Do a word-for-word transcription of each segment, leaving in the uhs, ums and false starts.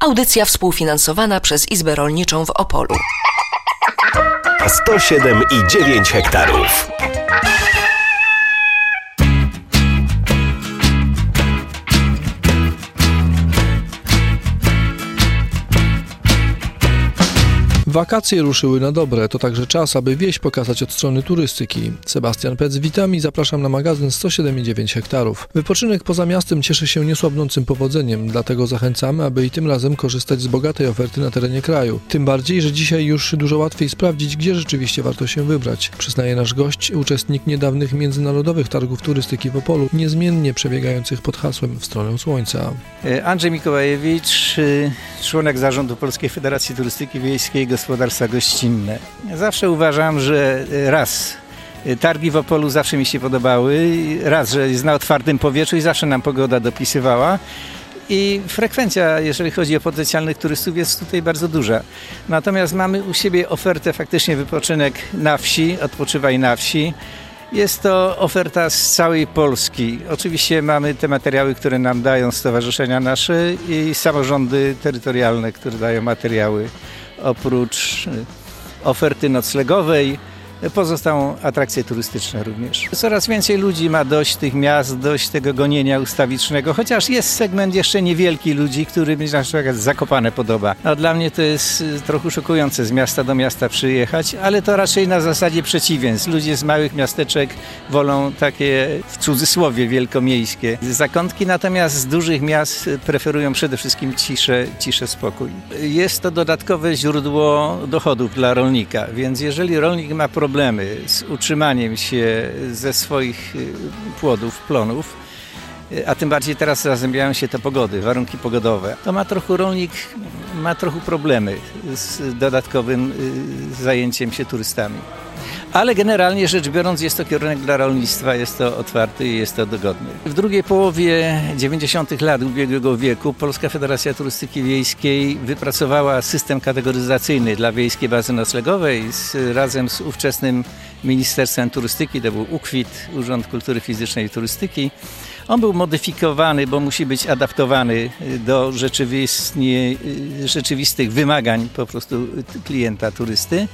Audycja współfinansowana przez Izbę Rolniczą w Opolu. sto siedem i dziewięć hektarów. Wakacje ruszyły na dobre, to także czas, aby wieś pokazać od strony turystyki. Sebastian Pec, witam i zapraszam na magazyn sto siedem i dziewięć hektarów. Wypoczynek poza miastem cieszy się niesłabnącym powodzeniem, dlatego zachęcamy, aby i tym razem korzystać z bogatej oferty na terenie kraju. Tym bardziej, że dzisiaj już dużo łatwiej sprawdzić, gdzie rzeczywiście warto się wybrać. Przyznaje nasz gość, uczestnik niedawnych międzynarodowych targów turystyki w Opolu, niezmiennie przebiegających pod hasłem W stronę słońca. Andrzej Mikołajewicz, członek zarządu Polskiej Federacji Turystyki Wiejskiej, gospodarstwa gościnne. Zawsze uważam, że raz, targi w Opolu zawsze mi się podobały, raz, że jest na otwartym powietrzu i zawsze nam pogoda dopisywała i frekwencja, jeżeli chodzi o potencjalnych turystów, jest tutaj bardzo duża. Natomiast mamy u siebie ofertę faktycznie wypoczynek na wsi, odpoczywaj na wsi. Jest to oferta z całej Polski. Oczywiście mamy te materiały, które nam dają stowarzyszenia nasze i samorządy terytorialne, które dają materiały. Oprócz oferty noclegowej pozostają atrakcje turystyczne również. Coraz więcej ludzi ma dość tych miast, dość tego gonienia ustawicznego, chociaż jest segment jeszcze niewielki ludzi, którym na przykład Zakopane podoba. No, dla mnie to jest trochę szokujące z miasta do miasta przyjechać, ale to raczej na zasadzie przeciwieństw. Ludzie z małych miasteczek wolą takie, w cudzysłowie, wielkomiejskie zakątki, natomiast z dużych miast preferują przede wszystkim ciszę, ciszę, spokój. Jest to dodatkowe źródło dochodów dla rolnika, więc jeżeli rolnik ma problem problemy z utrzymaniem się ze swoich płodów, plonów, a tym bardziej teraz zazębiają się te pogody, warunki pogodowe, to ma trochę rolnik ma trochę problemy z dodatkowym zajęciem się turystami. Ale generalnie rzecz biorąc jest to kierunek dla rolnictwa, jest to otwarty i jest to dogodny. W drugiej połowie dziewięćdziesiątych lat ubiegłego wieku Polska Federacja Turystyki Wiejskiej wypracowała system kategoryzacyjny dla wiejskiej bazy noclegowej z, razem z ówczesnym Ministerstwem Turystyki, to był UKWiT, Urząd Kultury Fizycznej i Turystyki. On był modyfikowany, bo musi być adaptowany do rzeczywistych wymagań po prostu klienta, turysty.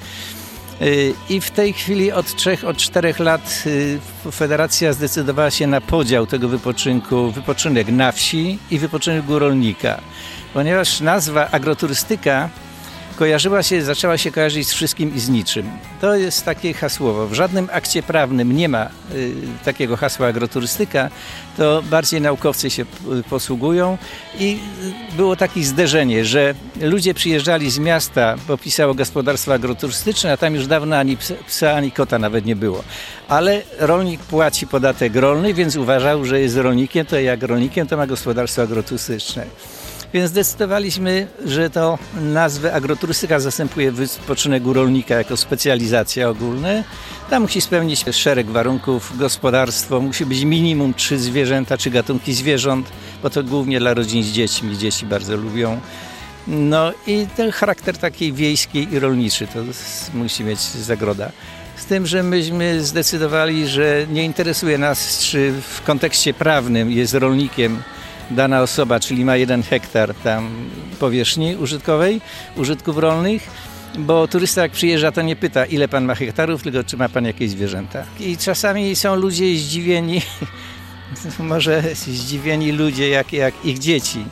I w tej chwili od trzech, od czterech lat federacja zdecydowała się na podział tego wypoczynku, wypoczynek na wsi i wypoczynek u rolnika. Ponieważ nazwa agroturystyka kojarzyła się, zaczęła się kojarzyć z wszystkim i z niczym. To jest takie hasłowo. W żadnym akcie prawnym nie ma y, takiego hasła agroturystyka, to bardziej naukowcy się posługują i było takie zderzenie, że ludzie przyjeżdżali z miasta, bo pisało gospodarstwo agroturystyczne, a tam już dawno ani psa, ani kota nawet nie było. Ale rolnik płaci podatek rolny, więc uważał, że jest rolnikiem, to jak rolnikiem to ma gospodarstwo agroturystyczne. Więc zdecydowaliśmy, że to nazwę agroturystyka zastępuje wypoczynek u rolnika jako specjalizacja ogólna. Tam musi spełnić szereg warunków, gospodarstwo, musi być minimum trzy zwierzęta, trzy gatunki zwierząt, bo to głównie dla rodzin z dziećmi, dzieci bardzo lubią. No i ten charakter taki wiejski i rolniczy, to musi mieć zagroda. Z tym, że myśmy zdecydowali, że nie interesuje nas, czy w kontekście prawnym jest rolnikiem dana osoba, czyli ma jeden hektar tam powierzchni użytkowej, użytków rolnych, bo turysta jak przyjeżdża, to nie pyta, ile pan ma hektarów, tylko czy ma pan jakieś zwierzęta. I czasami są ludzie zdziwieni, może zdziwieni ludzie jak, jak ich dzieci,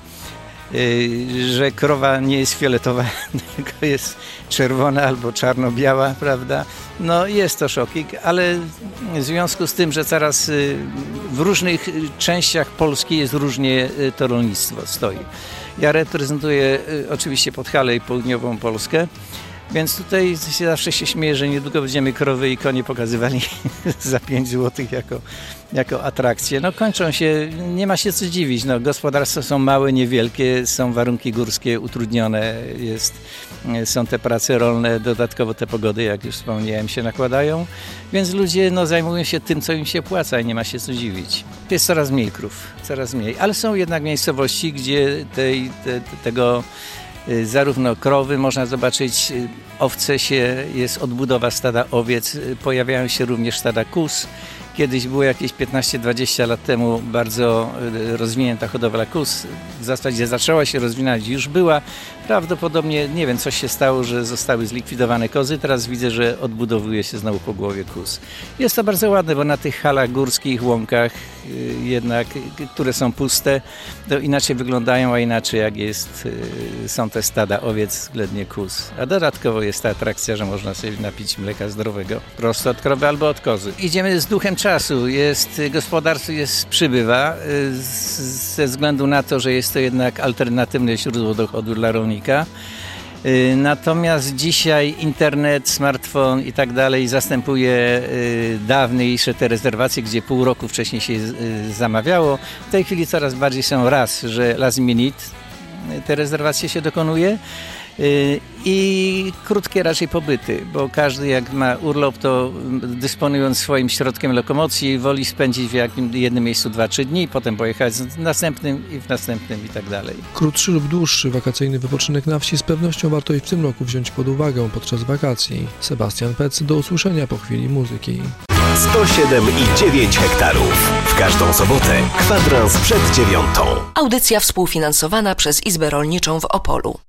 że krowa nie jest fioletowa, tylko jest czerwona albo czarno-biała, prawda? No jest to szokik, ale w związku z tym, że coraz w różnych częściach Polski jest różnie to rolnictwo stoi. Ja reprezentuję oczywiście Podhale i południową Polskę, więc tutaj zawsze się śmieję, że niedługo będziemy krowy i konie pokazywali za pięć złotych jako, jako atrakcje. No kończą się, nie ma się co dziwić, no, gospodarstwa są małe, niewielkie, są warunki górskie utrudnione, jest, są te prace rolne, dodatkowo te pogody, jak już wspomniałem, się nakładają, więc ludzie no, zajmują się tym, co im się płaca i nie ma się co dziwić. Jest coraz mniej krów, coraz mniej, ale są jednak miejscowości, gdzie tej, te, tego zarówno krowy, można zobaczyć owce, się, jest odbudowa stada owiec, pojawiają się również stada kóz. Kiedyś było jakieś piętnaście dwadzieścia lat temu bardzo rozwinięta hodowla kóz. W zasadzie zaczęła się rozwinąć, już była. Prawdopodobnie, nie wiem, coś się stało, że zostały zlikwidowane kozy. Teraz widzę, że odbudowuje się znowu po głowie kóz. Jest to bardzo ładne, bo na tych halach górskich, łąkach jednak, które są puste, to inaczej wyglądają, a inaczej jak jest, są te stada owiec względnie kóz. A dodatkowo jest ta atrakcja, że można sobie napić mleka zdrowego prosto od krowy albo od kozy. Idziemy z duchem czasu. Jest, gospodarstwo jest, przybywa z, ze względu na to, że jest to jednak alternatywne źródło dochodu dla rolnika. Natomiast dzisiaj internet, smartfon i tak dalej zastępuje dawniejsze te rezerwacje, gdzie pół roku wcześniej się zamawiało. W tej chwili coraz bardziej są raz, że last minute te rezerwacje się dokonuje i krótkie raczej pobyty, bo każdy jak ma urlop, to dysponując swoim środkiem lokomocji woli spędzić w jakim, jednym miejscu dwa trzy dni, potem pojechać w następnym i w następnym i tak dalej. Krótszy lub dłuższy wakacyjny wypoczynek na wsi z pewnością warto i w tym roku wziąć pod uwagę podczas wakacji. Sebastian Pec, do usłyszenia po chwili muzyki. sto siedem i dziewięć hektarów. W każdą sobotę kwadrans przed dziewiątą. Audycja współfinansowana przez Izbę Rolniczą w Opolu.